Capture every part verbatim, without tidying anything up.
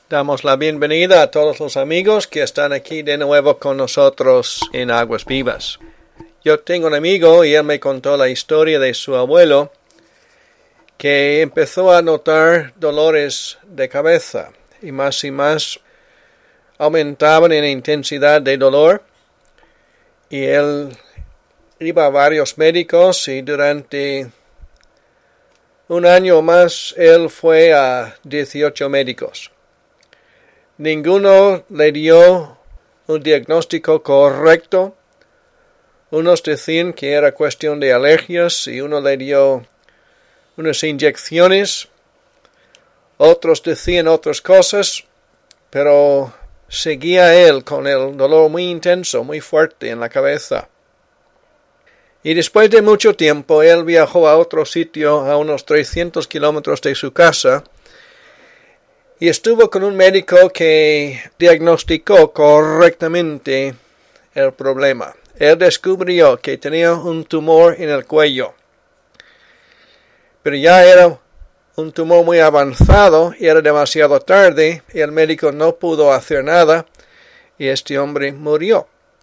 Damos la bienvenida a todos los amigos que están aquí de nuevo con nosotros en Aguas Vivas. Yo tengo un amigo y él me contó la historia de su abuelo que empezó a notar dolores de cabeza y más y más aumentaban en intensidad de dolor y él iba a varios médicos y durante un año más él fue a dieciocho médicos. Ninguno le dio un diagnóstico correcto. Unos decían que era cuestión de alergias y uno le dio unas inyecciones. Otros decían otras cosas, pero seguía él con el dolor muy intenso, muy fuerte en la cabeza. Y después de mucho tiempo, él viajó a otro sitio a unos trescientos kilómetros de su casa y estuvo con un médico que diagnosticó correctamente el problema. Él descubrió que tenía un tumor en el cuello, pero ya era un tumor muy avanzado y era demasiado tarde y el médico no pudo hacer nada y este hombre murió.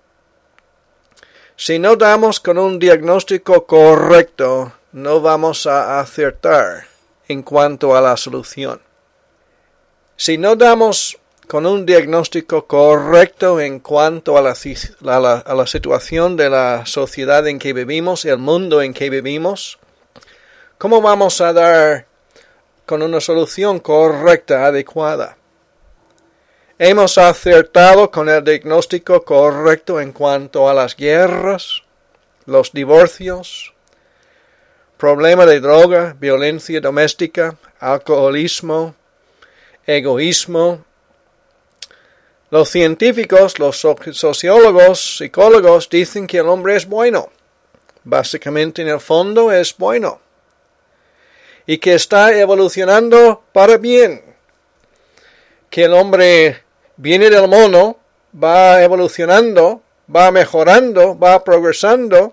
Si no damos con un diagnóstico correcto, no vamos a acertar en cuanto a la solución. Si no damos con un diagnóstico correcto en cuanto a la, a, la, a la situación de la sociedad en que vivimos, el mundo en que vivimos, ¿cómo vamos a dar con una solución correcta, adecuada? Hemos acertado con el diagnóstico correcto en cuanto a las guerras, los divorcios, problema de droga, violencia doméstica, alcoholismo, egoísmo. Los científicos, los sociólogos, psicólogos dicen que el hombre es bueno. Básicamente en el fondo es bueno. Y que está evolucionando para bien. Que el hombre viene del mono, va evolucionando, va mejorando, va progresando.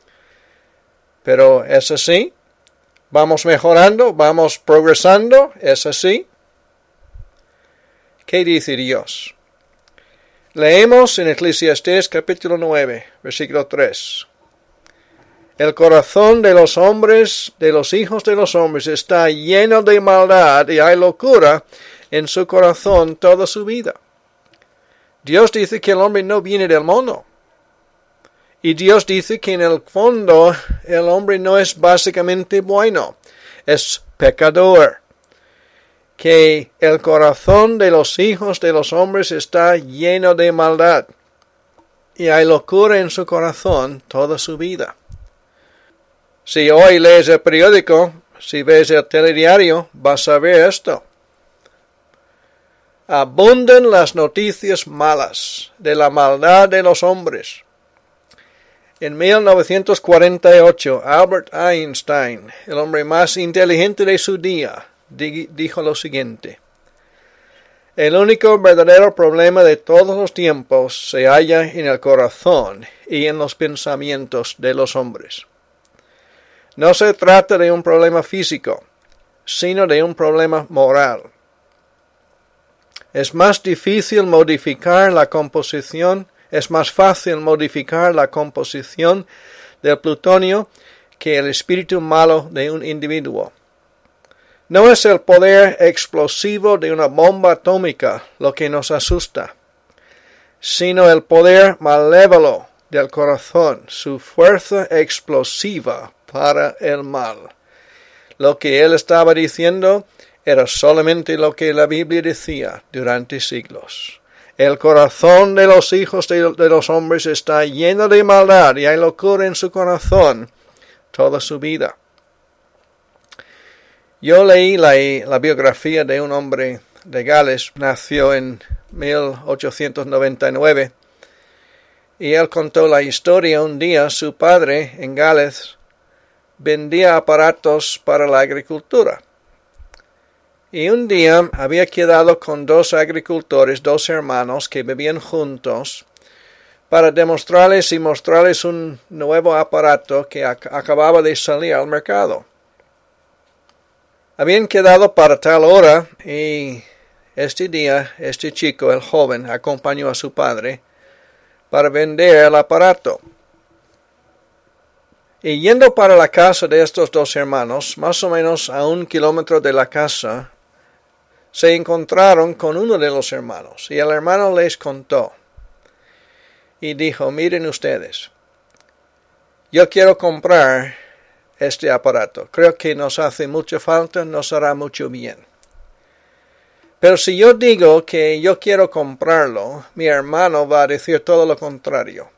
Pero ¿es así? ¿Vamos mejorando? ¿Vamos progresando? ¿Es así? ¿Qué dice Dios? Leemos en Eclesiastés capítulo nueve, versículo tres. El corazón de los hombres, de los hijos de los hombres, está lleno de maldad y hay locura en su corazón toda su vida. Dios dice que el hombre no viene del mono. Y Dios dice que en el fondo el hombre no es básicamente bueno, es pecador. Que el corazón de los hijos de los hombres está lleno de maldad. Y hay locura en su corazón toda su vida. Si hoy lees el periódico, si ves el telediario, vas a ver esto. Abundan las noticias malas de la maldad de los hombres. En mil novecientos cuarenta y ocho, Albert Einstein, el hombre más inteligente de su día, dijo lo siguiente: el único verdadero problema de todos los tiempos se halla en el corazón y en los pensamientos de los hombres. No se trata de un problema físico, sino de un problema moral. Es más difícil modificar la composición, es más fácil modificar la composición del plutonio que el espíritu malo de un individuo. No es el poder explosivo de una bomba atómica lo que nos asusta, sino el poder malévolo del corazón, su fuerza explosiva para el mal. Lo que él estaba diciendo era solamente lo que la Biblia decía durante siglos. El corazón de los hijos de, de los hombres está lleno de maldad y hay locura en su corazón toda su vida. Yo leí la, la biografía de un hombre de Gales, nació en mil ochocientos noventa y nueve, y él contó la historia. Un día su padre en Gales vendía aparatos para la agricultura. Y un día había quedado con dos agricultores, dos hermanos que vivían juntos, para demostrarles y mostrarles un nuevo aparato que ac- acababa de salir al mercado. Habían quedado para tal hora y este día, este chico, el joven, acompañó a su padre para vender el aparato. Y yendo para la casa de estos dos hermanos, más o menos a un kilómetro de la casa, se encontraron con uno de los hermanos, y el hermano les contó. Y dijo, miren ustedes, yo quiero comprar este aparato. Creo que nos hace mucha falta, nos hará mucho bien. Pero si yo digo que yo quiero comprarlo, mi hermano va a decir todo lo contrario.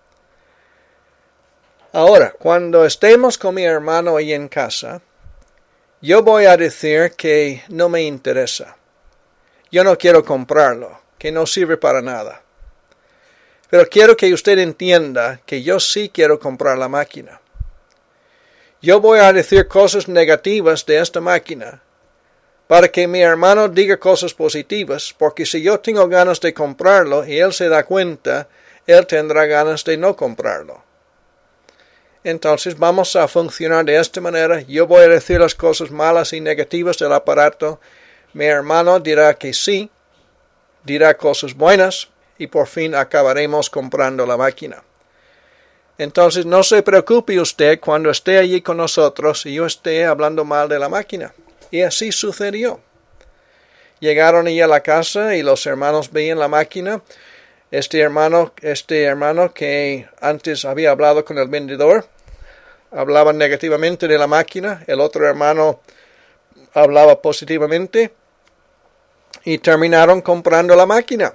Ahora, cuando estemos con mi hermano ahí en casa, yo voy a decir que no me interesa. Yo no quiero comprarlo, que no sirve para nada. Pero quiero que usted entienda que yo sí quiero comprar la máquina. Yo voy a decir cosas negativas de esta máquina para que mi hermano diga cosas positivas, porque si yo tengo ganas de comprarlo y él se da cuenta, él tendrá ganas de no comprarlo. Entonces vamos a funcionar de esta manera. Yo voy a decir las cosas malas y negativas del aparato. Mi hermano dirá que sí, dirá cosas buenas y por fin acabaremos comprando la máquina. Entonces no se preocupe usted cuando esté allí con nosotros y yo esté hablando mal de la máquina. Y así sucedió. Llegaron allí a la casa y los hermanos veían la máquina. Este hermano, este hermano que antes había hablado con el vendedor, hablaba negativamente de la máquina. El otro hermano hablaba positivamente. Y terminaron comprando la máquina.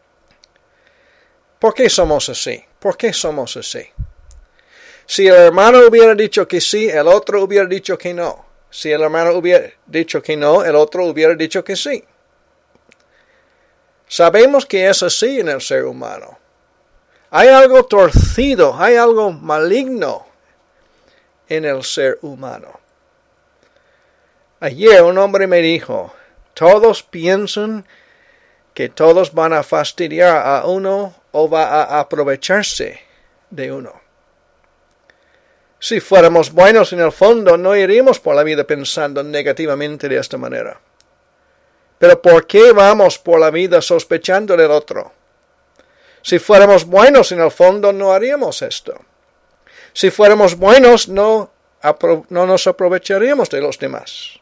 ¿Por qué somos así? ¿Por qué somos así? Si el hermano hubiera dicho que sí, el otro hubiera dicho que no. Si el hermano hubiera dicho que no, el otro hubiera dicho que sí. Sabemos que es así en el ser humano. Hay algo torcido, hay algo maligno en el ser humano. Ayer un hombre me dijo, todos piensan que todos van a fastidiar a uno o va a aprovecharse de uno. Si fuéramos buenos en el fondo, no iríamos por la vida pensando negativamente de esta manera. Pero ¿por qué vamos por la vida sospechando del otro? Si fuéramos buenos en el fondo, no haríamos esto. Si fuéramos buenos, no, no nos aprovecharíamos de los demás.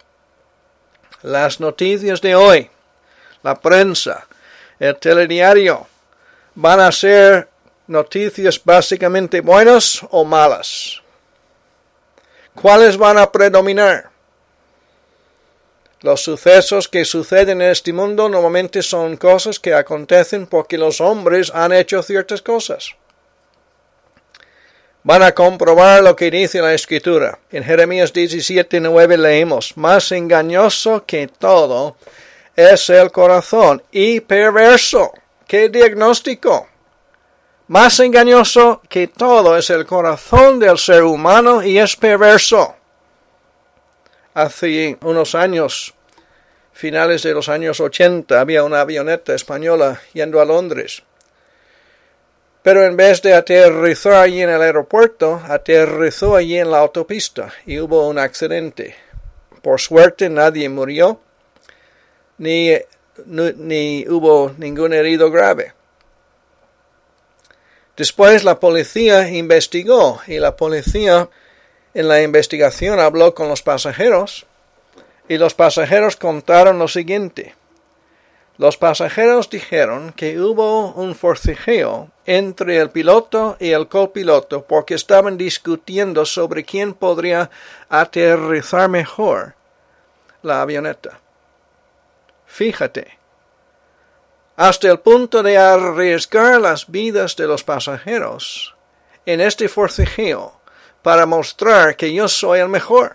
Las noticias de hoy, la prensa, el telediario, van a ser noticias básicamente buenas o malas. ¿Cuáles van a predominar? Los sucesos que suceden en este mundo normalmente son cosas que acontecen porque los hombres han hecho ciertas cosas. Van a comprobar lo que dice la Escritura. En Jeremías diecisiete nueve leemos, más engañoso que todo es el corazón y perverso. ¿Qué diagnóstico? Más engañoso que todo es el corazón del ser humano y es perverso. Hace unos años, finales de los años ochenta, había una avioneta española yendo a Londres. Pero en vez de aterrizar allí en el aeropuerto, aterrizó allí en la autopista y hubo un accidente. Por suerte nadie murió, ni, ni, ni hubo ningún herido grave. Después la policía investigó y la policía en la investigación habló con los pasajeros y los pasajeros contaron lo siguiente. Los pasajeros dijeron que hubo un forcejeo entre el piloto y el copiloto porque estaban discutiendo sobre quién podría aterrizar mejor la avioneta. Fíjate. Hasta el punto de arriesgar las vidas de los pasajeros en este forcejeo para mostrar que yo soy el mejor.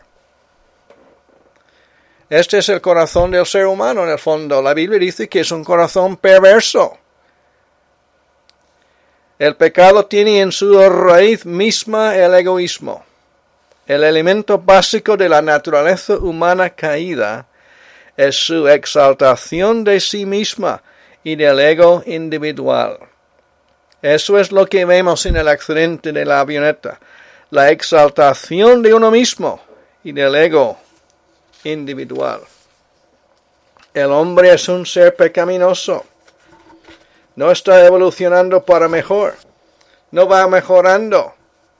Este es el corazón del ser humano en el fondo. La Biblia dice que es un corazón perverso. El pecado tiene en su raíz misma el egoísmo. El elemento básico de la naturaleza humana caída es su exaltación de sí misma y del ego individual. Eso es lo que vemos en el accidente de la avioneta. La exaltación de uno mismo y del ego individual. El hombre es un ser pecaminoso. No está evolucionando para mejor. No va mejorando.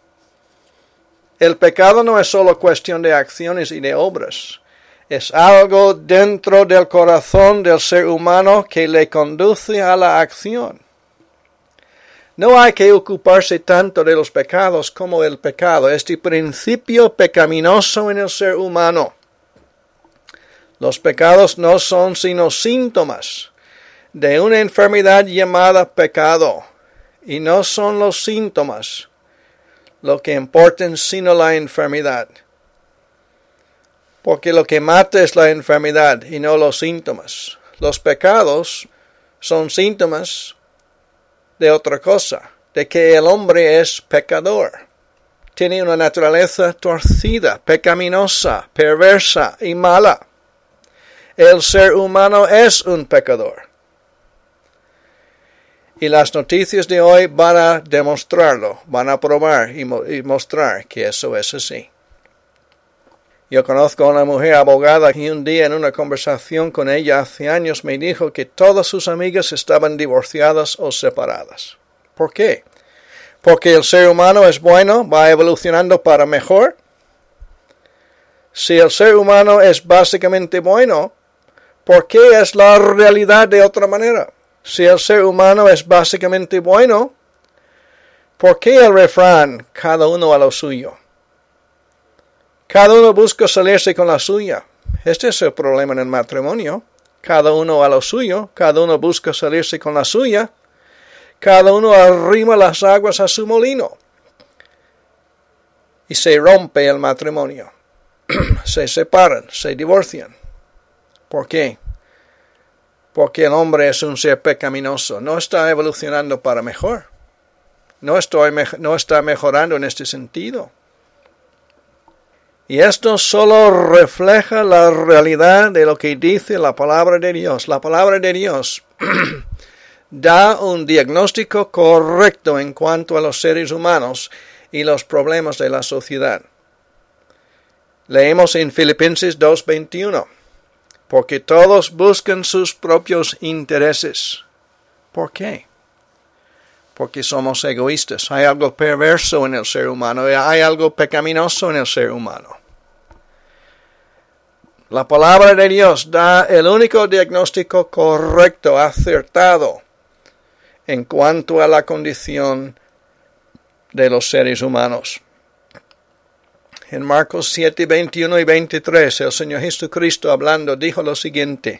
El pecado no es solo cuestión de acciones y de obras. Es algo dentro del corazón del ser humano que le conduce a la acción. No hay que ocuparse tanto de los pecados como el pecado, este principio pecaminoso en el ser humano. Los pecados no son sino síntomas de una enfermedad llamada pecado, y no son los síntomas lo que importa sino la enfermedad. Porque lo que mata es la enfermedad y no los síntomas. Los pecados son síntomas de otra cosa, de que el hombre es pecador. Tiene una naturaleza torcida, pecaminosa, perversa y mala. El ser humano es un pecador. Y las noticias de hoy van a demostrarlo, van a probar y, mo- y mostrar que eso es así. Yo conozco a una mujer abogada y un día en una conversación con ella hace años me dijo que todas sus amigas estaban divorciadas o separadas. ¿Por qué? Porque el ser humano es bueno, va evolucionando para mejor. Si el ser humano es básicamente bueno, ¿por qué es la realidad de otra manera? Si el ser humano es básicamente bueno, ¿por qué el refrán cada uno a lo suyo? Cada uno busca salirse con la suya. Este es el problema en el matrimonio. Cada uno a lo suyo, cada uno busca salirse con la suya. Cada uno arrima las aguas a su molino. Y se rompe el matrimonio. Se separan, se divorcian. ¿Por qué? Porque el hombre es un ser pecaminoso. No está evolucionando para mejor. No, estoy, no está mejorando en este sentido. Y esto solo refleja la realidad de lo que dice la palabra de Dios. La palabra de Dios da un diagnóstico correcto en cuanto a los seres humanos y los problemas de la sociedad. Leemos en Filipenses dos veintiuno. Porque todos buscan sus propios intereses. ¿Por qué? Porque somos egoístas. Hay algo perverso en el ser humano. Hay algo pecaminoso en el ser humano. La palabra de Dios da el único diagnóstico correcto, acertado, en cuanto a la condición de los seres humanos. En Marcos siete, veintiuno y veintitrés, el Señor Jesucristo hablando dijo lo siguiente.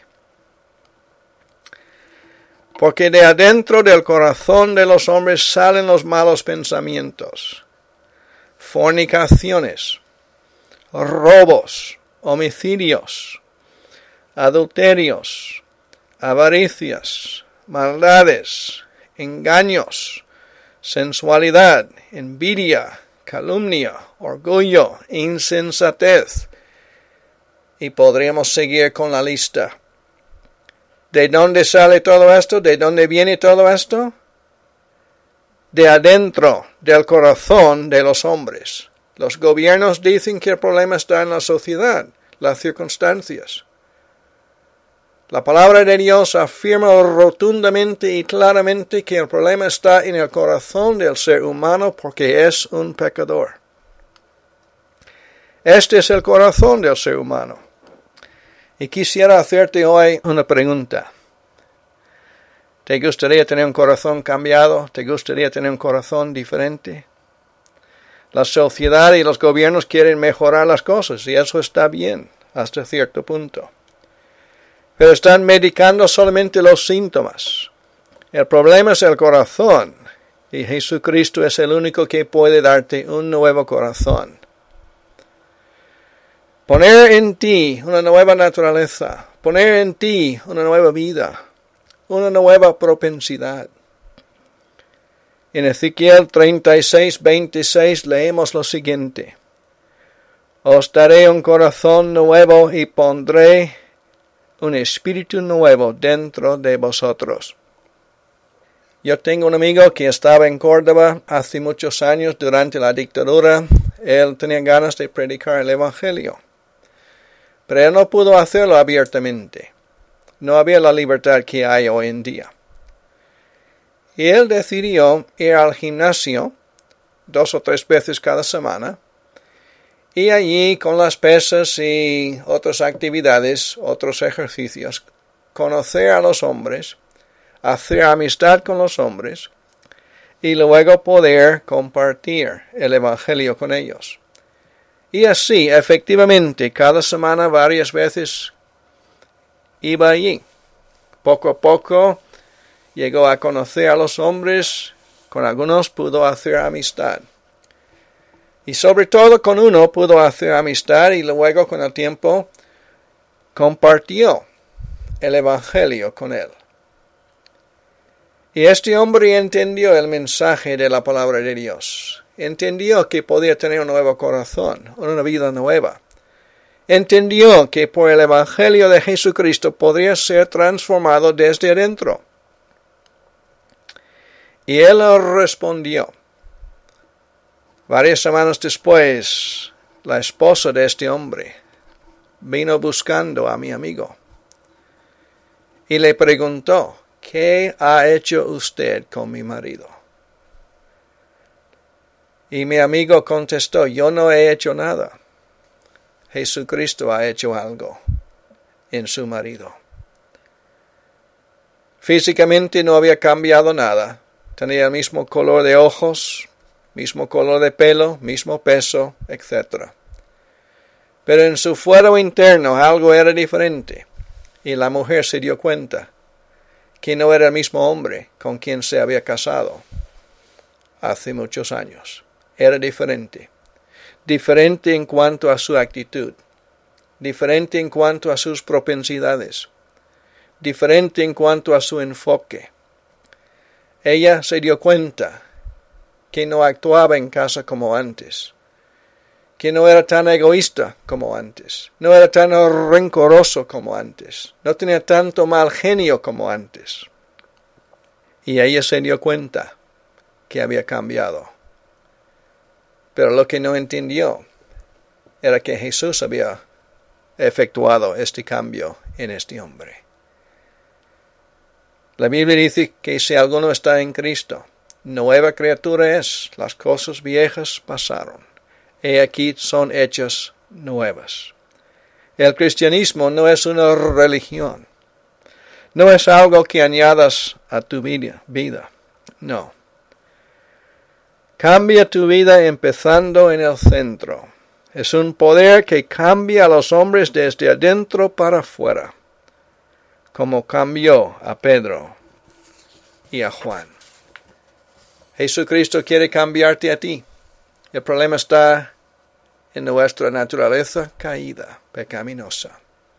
Porque de adentro del corazón de los hombres salen los malos pensamientos, fornicaciones, robos, homicidios, adulterios, avaricias, maldades, engaños, sensualidad, envidia, calumnia, orgullo, insensatez. Y podríamos seguir con la lista. ¿De dónde sale todo esto? ¿De dónde viene todo esto? De adentro del corazón de los hombres. Los gobiernos dicen que el problema está en la sociedad, las circunstancias. La palabra de Dios afirma rotundamente y claramente que el problema está en el corazón del ser humano porque es un pecador. Este es el corazón del ser humano. Y quisiera hacerte hoy una pregunta. ¿Te gustaría tener un corazón cambiado? ¿Te gustaría tener un corazón diferente? La sociedad y los gobiernos quieren mejorar las cosas y eso está bien hasta cierto punto. Pero están medicando solamente los síntomas. El problema es el corazón y Jesucristo es el único que puede darte un nuevo corazón. Poner en ti una nueva naturaleza, poner en ti una nueva vida, una nueva propensidad. En Ezequiel treinta y seis, veintiséis leemos lo siguiente. Os daré un corazón nuevo y pondré un espíritu nuevo dentro de vosotros. Yo tengo un amigo que estaba en Córdoba hace muchos años durante la dictadura. Él tenía ganas de predicar el evangelio. Pero él no pudo hacerlo abiertamente. No había la libertad que hay hoy en día. Y él decidió ir al gimnasio dos o tres veces cada semana, y allí con las pesas y otras actividades, otros ejercicios, conocer a los hombres, hacer amistad con los hombres, y luego poder compartir el Evangelio con ellos. Y así, efectivamente, cada semana varias veces iba allí. Poco a poco llegó a conocer a los hombres, con algunos pudo hacer amistad. Y sobre todo con uno pudo hacer amistad y luego con el tiempo compartió el Evangelio con él. Y este hombre entendió el mensaje de la palabra de Dios. Entendió que podía tener un nuevo corazón, una vida nueva. Entendió que por el Evangelio de Jesucristo podría ser transformado desde adentro. Y él respondió. Varias semanas después, la esposa de este hombre vino buscando a mi amigo y le preguntó, ¿qué ha hecho usted con mi marido? Y mi amigo contestó, yo no he hecho nada. Jesucristo ha hecho algo en su marido. Físicamente no había cambiado nada. Tenía el mismo color de ojos, mismo color de pelo, mismo peso, etcétera. Pero en su fuero interno algo era diferente, y la mujer se dio cuenta que no era el mismo hombre con quien se había casado hace muchos años. Era diferente. Diferente en cuanto a su actitud, diferente en cuanto a sus propensidades, diferente en cuanto a su enfoque. Ella se dio cuenta que no actuaba en casa como antes, que no era tan egoísta como antes, no era tan rencoroso como antes, no tenía tanto mal genio como antes. Y ella se dio cuenta que había cambiado. Pero lo que no entendió era que Jesús había efectuado este cambio en este hombre. La Biblia dice que si alguno está en Cristo, nueva criatura es, las cosas viejas pasaron, he aquí son hechas nuevas. El cristianismo no es una religión, no es algo que añadas a tu vida, vida. No. Cambia tu vida empezando en el centro. Es un poder que cambia a los hombres desde adentro para afuera, como cambió a Pedro y a Juan. Jesucristo quiere cambiarte a ti. El problema está en nuestra naturaleza caída, pecaminosa.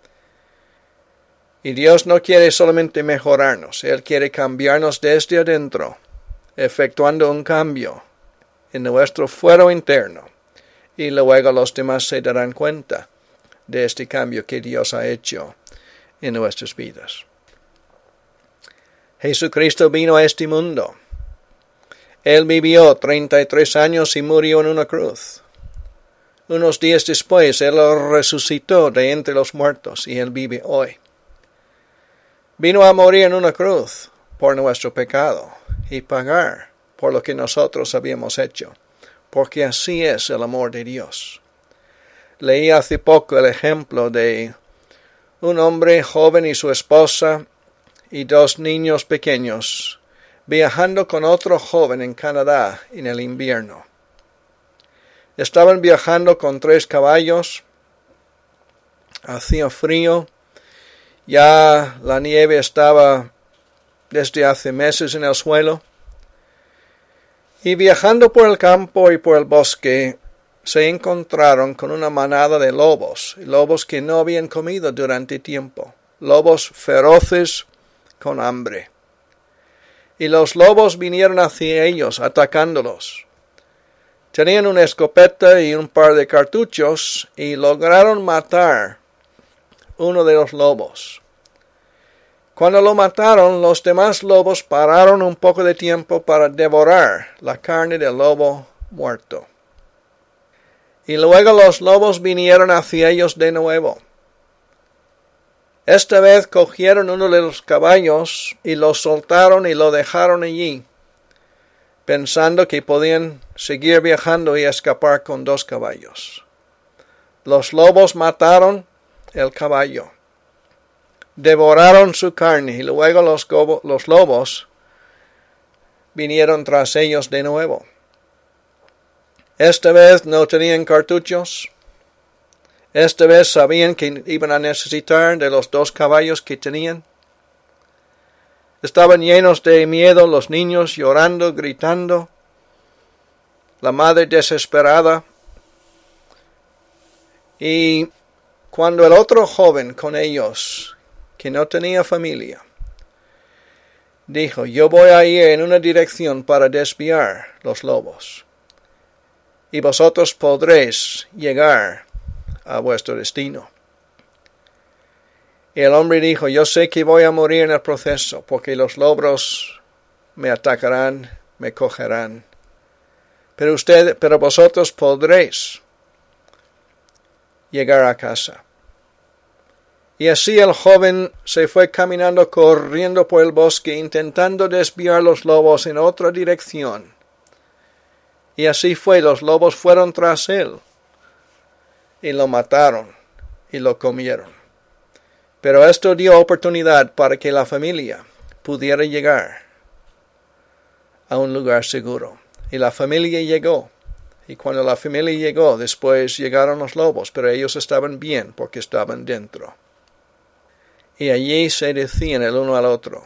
Y Dios no quiere solamente mejorarnos, Él quiere cambiarnos desde adentro, efectuando un cambio en nuestro fuero interno. Y luego los demás se darán cuenta de este cambio que Dios ha hecho en nuestras vidas. Jesucristo vino a este mundo. Él vivió treinta y tres años y murió en una cruz. Unos días después, Él resucitó de entre los muertos y Él vive hoy. Vino a morir en una cruz por nuestro pecado y pagar por lo que nosotros habíamos hecho, porque así es el amor de Dios. Leí hace poco el ejemplo de un hombre joven y su esposa y dos niños pequeños viajando con otro joven en Canadá en el invierno. Estaban viajando con tres caballos, hacía frío, ya la nieve estaba desde hace meses en el suelo, y viajando por el campo y por el bosque, se encontraron con una manada de lobos, lobos que no habían comido durante tiempo, lobos feroces con hambre. Y los lobos vinieron hacia ellos, atacándolos. Tenían una escopeta y un par de cartuchos, y lograron matar uno de los lobos. Cuando lo mataron, los demás lobos pararon un poco de tiempo para devorar la carne del lobo muerto. Y luego los lobos vinieron hacia ellos de nuevo. Esta vez cogieron uno de los caballos y lo soltaron y lo dejaron allí, pensando que podían seguir viajando y escapar con dos caballos. Los lobos mataron el caballo, devoraron su carne y luego los, gobo, los lobos vinieron tras ellos de nuevo. Esta vez no tenían cartuchos. Esta vez sabían que iban a necesitar de los dos caballos que tenían. Estaban llenos de miedo, los niños llorando, gritando, la madre desesperada. Y cuando el otro joven con ellos, que no tenía familia, dijo, yo voy a ir en una dirección para desviar los lobos, y vosotros podréis llegar a vuestro destino. Y el hombre dijo, yo sé que voy a morir en el proceso, porque los lobos me atacarán, me cogerán. Pero usted, pero vosotros podréis llegar a casa. Y así el joven se fue caminando, corriendo por el bosque, intentando desviar los lobos en otra dirección. Y así fue, los lobos fueron tras él, y lo mataron, y lo comieron. Pero esto dio oportunidad para que la familia pudiera llegar a un lugar seguro. Y la familia llegó. Y cuando la familia llegó, después llegaron los lobos, pero ellos estaban bien porque estaban dentro. Y allí se decían el uno al otro,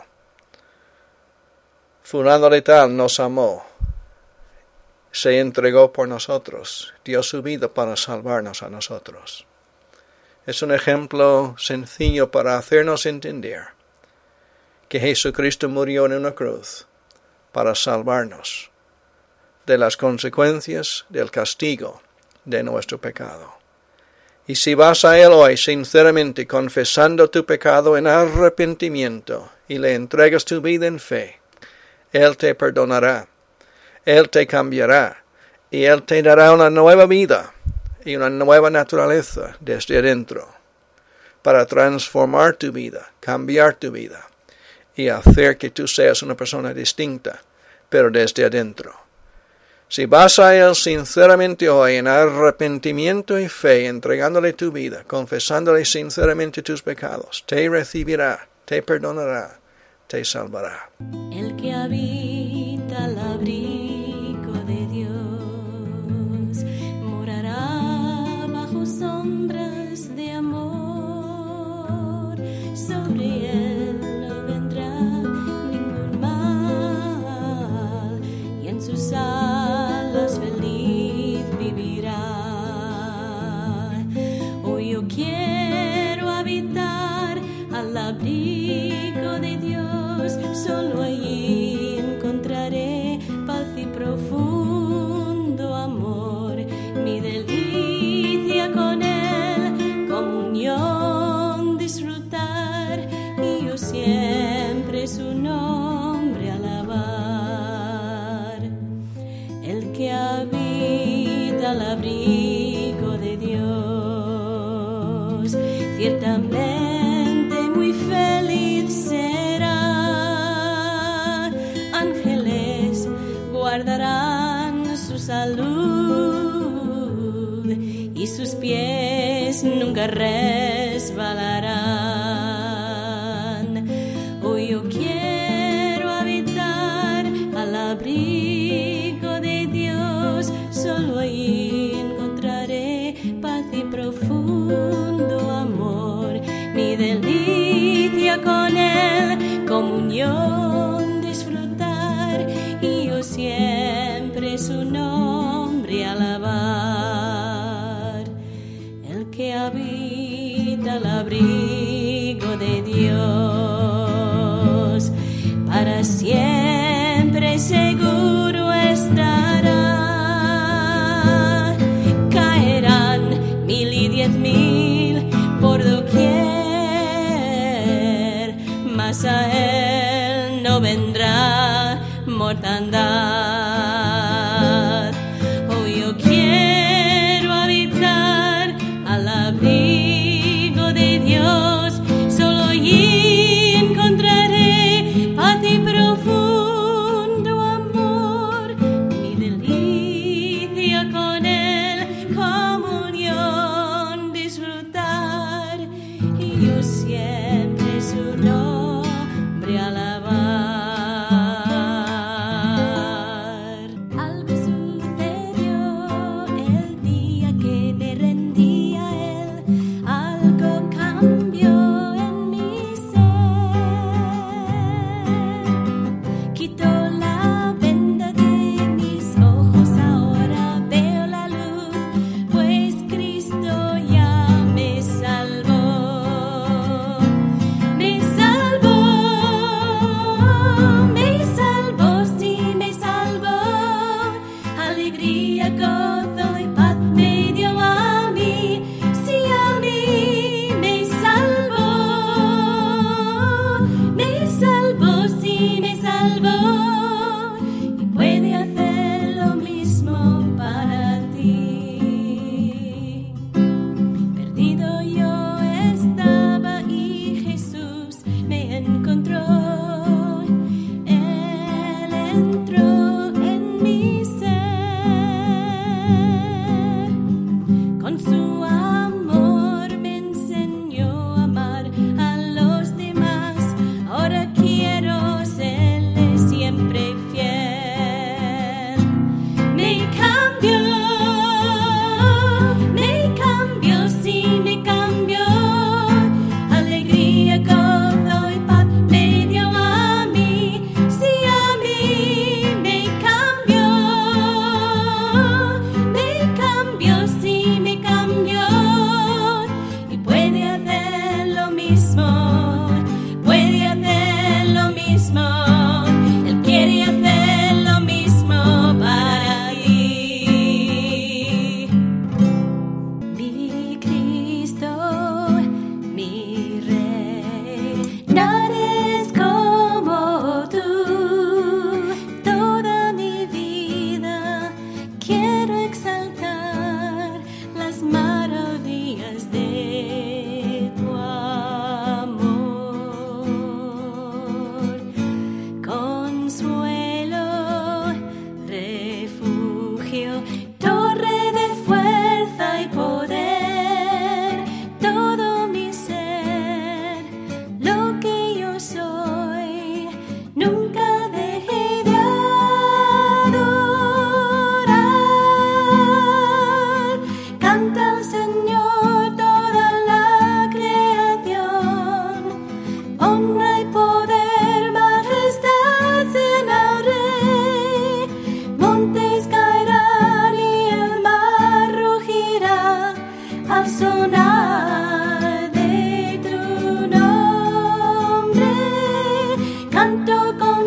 fulano de tal nos amó, se entregó por nosotros, dio su vida para salvarnos a nosotros. Es un ejemplo sencillo para hacernos entender que Jesucristo murió en una cruz para salvarnos de las consecuencias del castigo de nuestro pecado. Y si vas a Él hoy sinceramente confesando tu pecado en arrepentimiento y le entregas tu vida en fe, Él te perdonará, Él te cambiará y Él te dará una nueva vida y una nueva naturaleza desde adentro para transformar tu vida, cambiar tu vida y hacer que tú seas una persona distinta, pero desde adentro. Si vas a Él sinceramente hoy en arrepentimiento y fe, entregándole tu vida, confesándole sinceramente tus pecados, te recibirá, te perdonará, te salvará. El que habita al abrigo de Dios morará bajo sombras de amor. Sobre él no vendrá ningún mal y en sus alas feliz vivirá. Hoy yo quiero habitar al abrigo de Dios, solo allí encontraré paz y profundo amor, mi delicia con Él, comunión disfrutar, y yo siempre su nombre alabar. El que habita al abrigo de Dios, ciertamente muy feliz será. Ángeles guardarán su salud y sus pies nunca resbalarán. Hoy yo quiero habitar al abrigo de Dios, solo ahí encontraré paz y profundo amor, mi delicia con Él, comunión disfrutar, y yo siempre su nombre alabar. El que habita al abrigo de Dios, para siempre seguro estará. Caerán mil y diez mil por doquier, mas a él no vendrá mortandad. Hoy yo quiero habitar al abrigo de Dios, solo tanto como